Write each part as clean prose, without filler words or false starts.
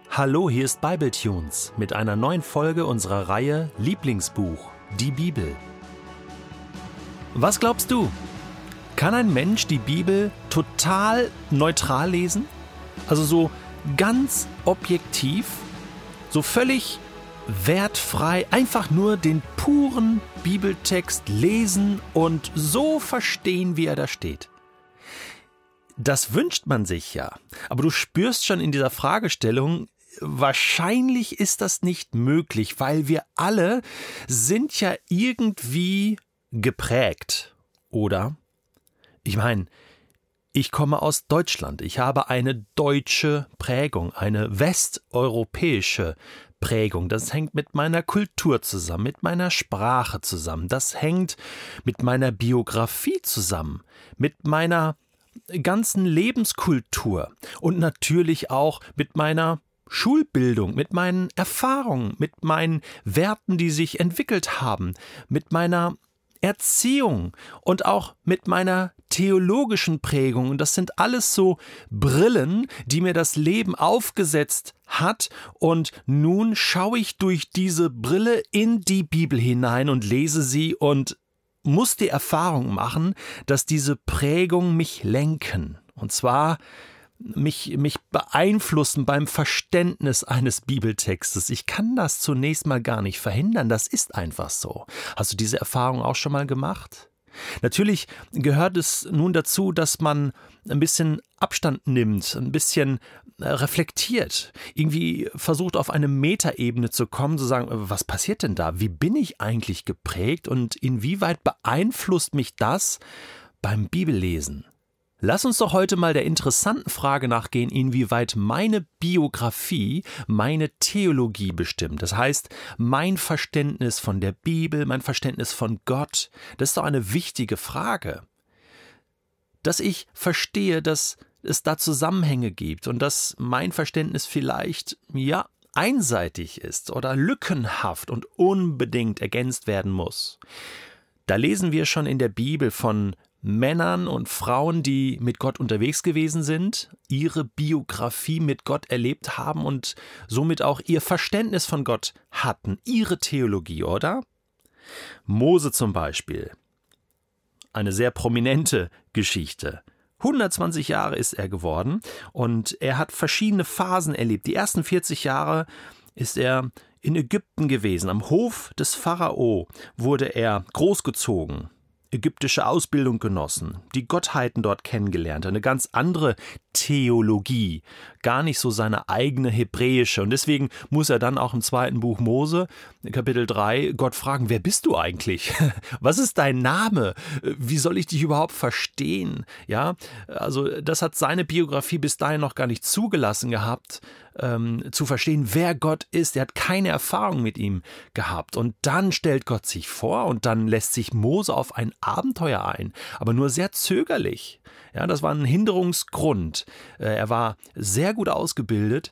Hallo, hier ist Bibletunes mit einer neuen Folge unserer Reihe Lieblingsbuch, die Bibel. Was glaubst du? Kann ein Mensch die Bibel total neutral lesen? Also so ganz objektiv, so völlig wertfrei, einfach nur den puren Bibeltext lesen und so verstehen, wie er da steht? Das wünscht man sich ja, aber du spürst schon in dieser Fragestellung, wahrscheinlich ist das nicht möglich, weil wir alle sind ja irgendwie geprägt, oder? Ich meine, ich komme aus Deutschland, ich habe eine deutsche Prägung, eine westeuropäische Prägung. Das hängt mit meiner Kultur zusammen, mit meiner Sprache zusammen, das hängt mit meiner Biografie zusammen, mit meiner ganzen Lebenskultur und natürlich auch mit meiner Schulbildung, mit meinen Erfahrungen, mit meinen Werten, die sich entwickelt haben, mit meiner Erziehung und auch mit meiner theologischen Prägung. Und das sind alles so Brillen, die mir das Leben aufgesetzt hat. Und nun schaue ich durch diese Brille in die Bibel hinein und lese sie und muss die Erfahrung machen, dass diese Prägungen mich lenken. Und zwar mich beeinflussen beim Verständnis eines Bibeltextes. Ich kann das zunächst mal gar nicht verhindern, das ist einfach so. Hast du diese Erfahrung auch schon mal gemacht? Natürlich gehört es nun dazu, dass man ein bisschen Abstand nimmt, ein bisschen reflektiert, irgendwie versucht auf eine Metaebene zu kommen, zu sagen, was passiert denn da? Wie bin ich eigentlich geprägt und inwieweit beeinflusst mich das beim Bibellesen? Lass uns doch heute mal der interessanten Frage nachgehen, inwieweit meine Biografie meine Theologie bestimmt. Das heißt, mein Verständnis von der Bibel, mein Verständnis von Gott, das ist doch eine wichtige Frage. Dass ich verstehe, dass es da Zusammenhänge gibt und dass mein Verständnis vielleicht, einseitig ist oder lückenhaft und unbedingt ergänzt werden muss. Da lesen wir schon in der Bibel von Männern und Frauen, die mit Gott unterwegs gewesen sind, ihre Biografie mit Gott erlebt haben und somit auch ihr Verständnis von Gott hatten, ihre Theologie, oder? Mose zum Beispiel, eine sehr prominente Geschichte. 120 Jahre ist er geworden und er hat verschiedene Phasen erlebt. Die ersten 40 Jahre ist er in Ägypten gewesen. Am Hof des Pharao wurde er großgezogen, ägyptische Ausbildung genossen, die Gottheiten dort kennengelernt, eine ganz andere Theologie, gar nicht so seine eigene hebräische. Und deswegen muss er dann auch im zweiten Buch Mose, Kapitel 3, Gott fragen, wer bist du eigentlich? Was ist dein Name? Wie soll ich dich überhaupt verstehen? Ja, also das hat seine Biografie bis dahin noch gar nicht zugelassen gehabt, zu verstehen, wer Gott ist. Er hat keine Erfahrung mit ihm gehabt. Und dann stellt Gott sich vor und dann lässt sich Mose auf ein Abenteuer ein, aber nur sehr zögerlich. Ja, das war ein Hinderungsgrund. Er war sehr gut ausgebildet,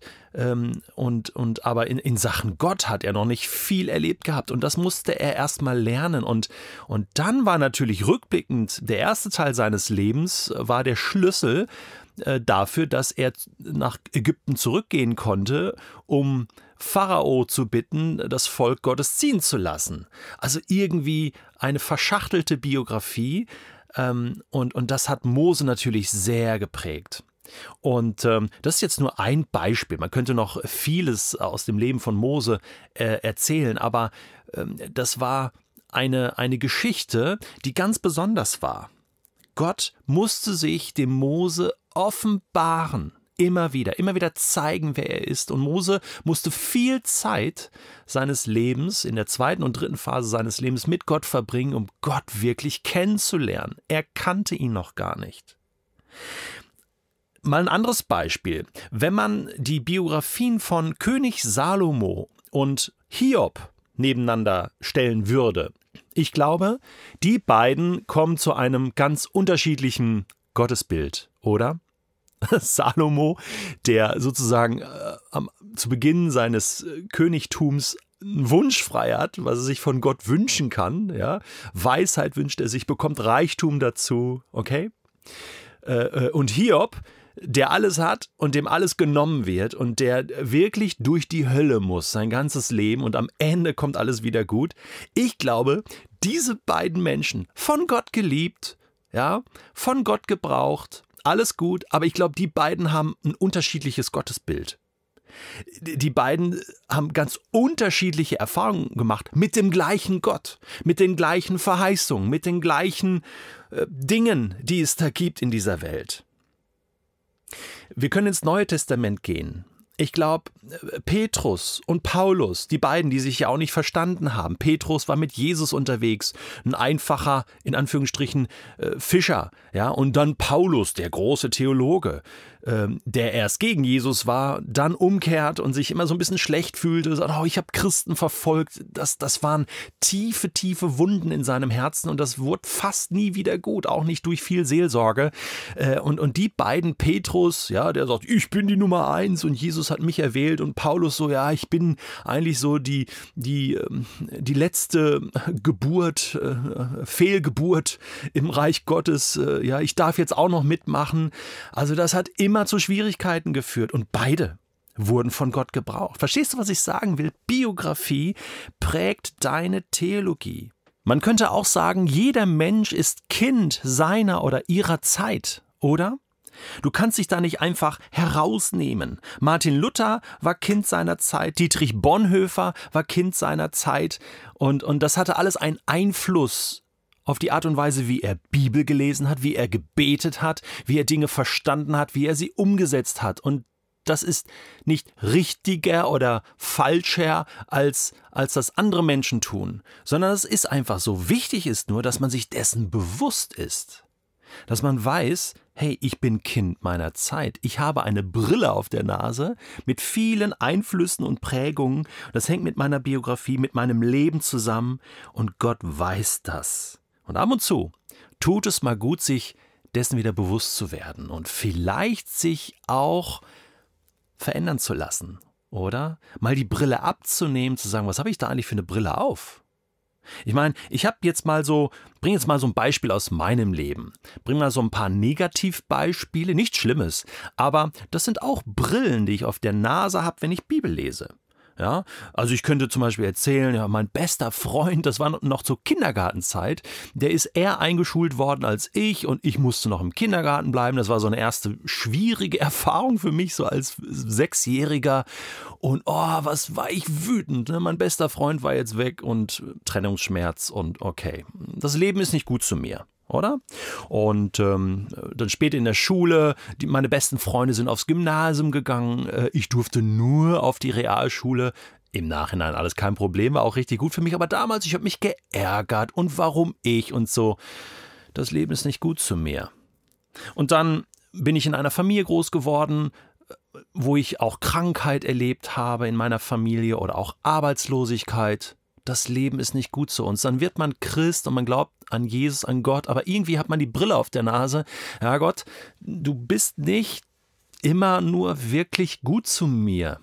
aber in Sachen Gott hat er noch nicht viel erlebt gehabt und das musste er erst mal lernen. Und dann war natürlich rückblickend der erste Teil seines Lebens war der Schlüssel dafür, dass er nach Ägypten zurückgehen konnte, um Pharao zu bitten, das Volk Gottes ziehen zu lassen. Also irgendwie eine verschachtelte Biografie, und das hat Mose natürlich sehr geprägt. Und das ist jetzt nur ein Beispiel. Man könnte noch vieles aus dem Leben von Mose erzählen, aber das war eine Geschichte, die ganz besonders war. Gott musste sich dem Mose offenbaren, immer wieder zeigen, wer er ist. Und Mose musste viel Zeit seines Lebens, in der zweiten und dritten Phase seines Lebens mit Gott verbringen, um Gott wirklich kennenzulernen. Er kannte ihn noch gar nicht. Mal ein anderes Beispiel. Wenn man die Biografien von König Salomo und Hiob nebeneinander stellen würde, ich glaube, die beiden kommen zu einem ganz unterschiedlichen Gottesbild, oder? Salomo, der sozusagen zu Beginn seines Königtums einen Wunsch frei hat, was er sich von Gott wünschen kann. Ja? Weisheit wünscht er sich, bekommt Reichtum dazu. Okay? Und Hiob, der alles hat und dem alles genommen wird und der wirklich durch die Hölle muss, sein ganzes Leben, und am Ende kommt alles wieder gut. Ich glaube, diese beiden Menschen, von Gott geliebt, ja, von Gott gebraucht, alles gut, aber ich glaube, die beiden haben ein unterschiedliches Gottesbild. Die beiden haben ganz unterschiedliche Erfahrungen gemacht mit dem gleichen Gott, mit den gleichen Verheißungen, mit den gleichen Dingen, die es da gibt in dieser Welt. Wir können ins Neue Testament gehen. Ich glaube, Petrus und Paulus, die beiden, die sich ja auch nicht verstanden haben. Petrus war mit Jesus unterwegs, ein einfacher, in Anführungsstrichen, Fischer. Ja? Und dann Paulus, der große Theologe, der erst gegen Jesus war, dann umkehrt und sich immer so ein bisschen schlecht fühlte. Sagt, oh, ich habe Christen verfolgt. Das waren tiefe, tiefe Wunden in seinem Herzen und das wurde fast nie wieder gut, auch nicht durch viel Seelsorge. Und die beiden, Petrus, ja, der sagt, ich bin die Nummer 1 und Jesus hat mich erwählt, und Paulus so, ja, ich bin eigentlich so die letzte Geburt, Fehlgeburt im Reich Gottes. Ja, ich darf jetzt auch noch mitmachen. Also das hat immer zu Schwierigkeiten geführt und beide wurden von Gott gebraucht. Verstehst du, was ich sagen will? Biografie prägt deine Theologie. Man könnte auch sagen, jeder Mensch ist Kind seiner oder ihrer Zeit, oder? Du kannst dich da nicht einfach herausnehmen. Martin Luther war Kind seiner Zeit, Dietrich Bonhoeffer war Kind seiner Zeit und das hatte alles einen Einfluss auf die Art und Weise, wie er Bibel gelesen hat, wie er gebetet hat, wie er Dinge verstanden hat, wie er sie umgesetzt hat. Und das ist nicht richtiger oder falscher, als das andere Menschen tun, sondern es ist einfach so. Wichtig ist nur, dass man sich dessen bewusst ist. Dass man weiß, hey, ich bin Kind meiner Zeit. Ich habe eine Brille auf der Nase mit vielen Einflüssen und Prägungen. Das hängt mit meiner Biografie, mit meinem Leben zusammen. Und Gott weiß das. Und ab und zu tut es mal gut, sich dessen wieder bewusst zu werden und vielleicht sich auch verändern zu lassen, oder? Mal die Brille abzunehmen, zu sagen, was habe ich da eigentlich für eine Brille auf? Ich meine, bring jetzt mal so ein Beispiel aus meinem Leben. Bring mal so ein paar Negativbeispiele, nichts Schlimmes, aber das sind auch Brillen, die ich auf der Nase habe, wenn ich Bibel lese. Ja, also ich könnte zum Beispiel erzählen, ja, mein bester Freund, das war noch zur Kindergartenzeit, der ist eher eingeschult worden als ich und ich musste noch im Kindergarten bleiben. Das war so eine erste schwierige Erfahrung für mich, so als 6-Jähriger. Und was war ich wütend. Ne? Mein bester Freund war jetzt weg und Trennungsschmerz und okay, das Leben ist nicht gut zu mir. Oder? Und dann später in der Schule, meine besten Freunde sind aufs Gymnasium gegangen, ich durfte nur auf die Realschule. Im Nachhinein alles kein Problem, war auch richtig gut für mich, aber damals, ich habe mich geärgert und warum ich und so. Das Leben ist nicht gut zu mir. Und dann bin ich in einer Familie groß geworden, wo ich auch Krankheit erlebt habe in meiner Familie oder auch Arbeitslosigkeit. Das Leben ist nicht gut zu uns. Dann wird man Christ und man glaubt an Jesus, an Gott, aber irgendwie hat man die Brille auf der Nase. Ja Gott, du bist nicht immer nur wirklich gut zu mir.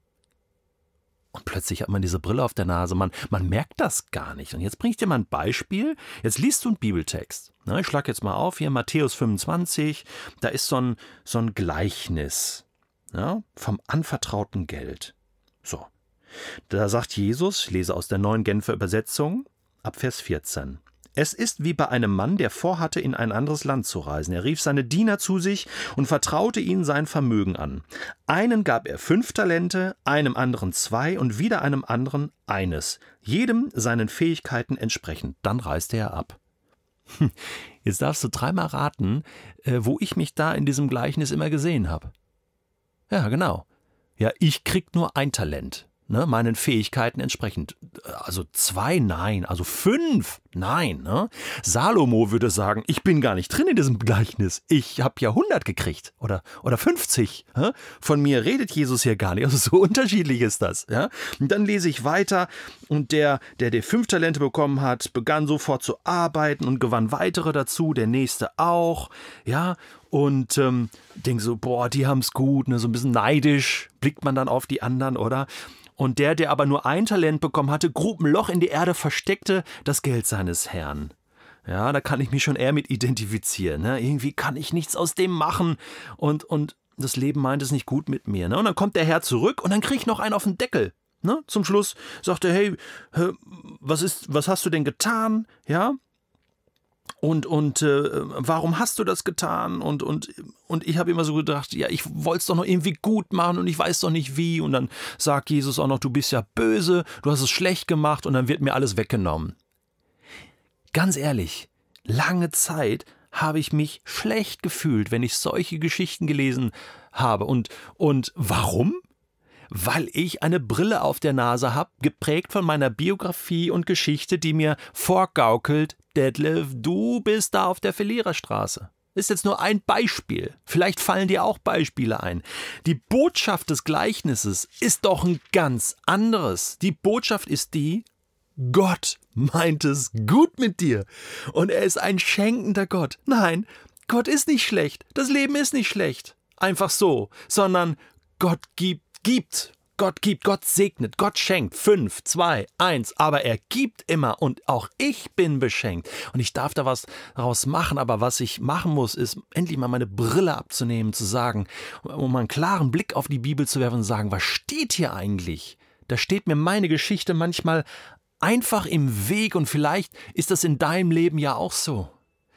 Und plötzlich hat man diese Brille auf der Nase. Man merkt das gar nicht. Und jetzt bringe ich dir mal ein Beispiel. Jetzt liest du einen Bibeltext. Ich schlage jetzt mal auf, hier Matthäus 25. Da ist so ein Gleichnis, ja, vom anvertrauten Geld. So. Da sagt Jesus, ich lese aus der Neuen Genfer Übersetzung, ab Vers 14. Es ist wie bei einem Mann, der vorhatte, in ein anderes Land zu reisen. Er rief seine Diener zu sich und vertraute ihnen sein Vermögen an. Einen gab er 5 Talente, einem anderen 2 und wieder einem anderen 1. Jedem seinen Fähigkeiten entsprechend. Dann reiste er ab. Jetzt darfst du 3-mal raten, wo ich mich da in diesem Gleichnis immer gesehen habe. Ja, genau. Ja, ich krieg nur 1 Talent. Ne, meinen Fähigkeiten entsprechend. Also 2, nein. Also 5, nein. Ne? Salomo würde sagen, ich bin gar nicht drin in diesem Gleichnis. Ich habe ja 100 gekriegt oder 50. Ne? Von mir redet Jesus hier gar nicht. Also so unterschiedlich ist das. Ja? Und dann lese ich weiter und der 5 Talente bekommen hat, begann sofort zu arbeiten und gewann weitere dazu, der nächste auch. Ja, und denke so, die haben's gut. Ne? So ein bisschen neidisch blickt man dann auf die anderen, oder? Und der aber nur 1 Talent bekommen hatte, grub ein Loch in die Erde, versteckte das Geld seines Herrn. Ja, da kann ich mich schon eher mit identifizieren. Ne? Irgendwie kann ich nichts aus dem machen und das Leben meint es nicht gut mit mir. Ne? Und dann kommt der Herr zurück und dann kriege ich noch einen auf den Deckel. Ne? Zum Schluss sagt er, hey, was hast du denn getan? Ja? Und warum hast du das getan? Und ich habe immer so gedacht, ja, ich wollte es doch noch irgendwie gut machen und ich weiß doch nicht wie. Und dann sagt Jesus auch noch, du bist ja böse, du hast es schlecht gemacht und dann wird mir alles weggenommen. Ganz ehrlich, lange Zeit habe ich mich schlecht gefühlt, wenn ich solche Geschichten gelesen habe. Und warum? Weil ich eine Brille auf der Nase habe, geprägt von meiner Biografie und Geschichte, die mir vorgaukelt, Detlef, du bist da auf der Verliererstraße. Ist jetzt nur ein Beispiel. Vielleicht fallen dir auch Beispiele ein. Die Botschaft des Gleichnisses ist doch ein ganz anderes. Die Botschaft ist die, Gott meint es gut mit dir. Und er ist ein schenkender Gott. Nein, Gott ist nicht schlecht. Das Leben ist nicht schlecht. Einfach so. Sondern Gott gibt. Gott gibt, Gott segnet, Gott schenkt. 5, 2, 1. Aber er gibt immer und auch ich bin beschenkt. Und ich darf da was daraus machen. Aber was ich machen muss, ist endlich mal meine Brille abzunehmen, zu sagen, um einen klaren Blick auf die Bibel zu werfen und sagen, was steht hier eigentlich? Da steht mir meine Geschichte manchmal einfach im Weg und vielleicht ist das in deinem Leben ja auch so.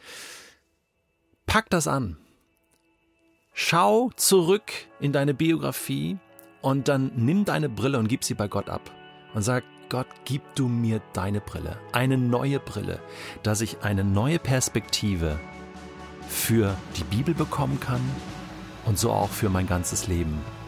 Pack das an. Schau zurück in deine Biografie und dann nimm deine Brille und gib sie bei Gott ab. Und sag, Gott, gib du mir deine Brille, eine neue Brille, dass ich eine neue Perspektive für die Bibel bekommen kann und so auch für mein ganzes Leben.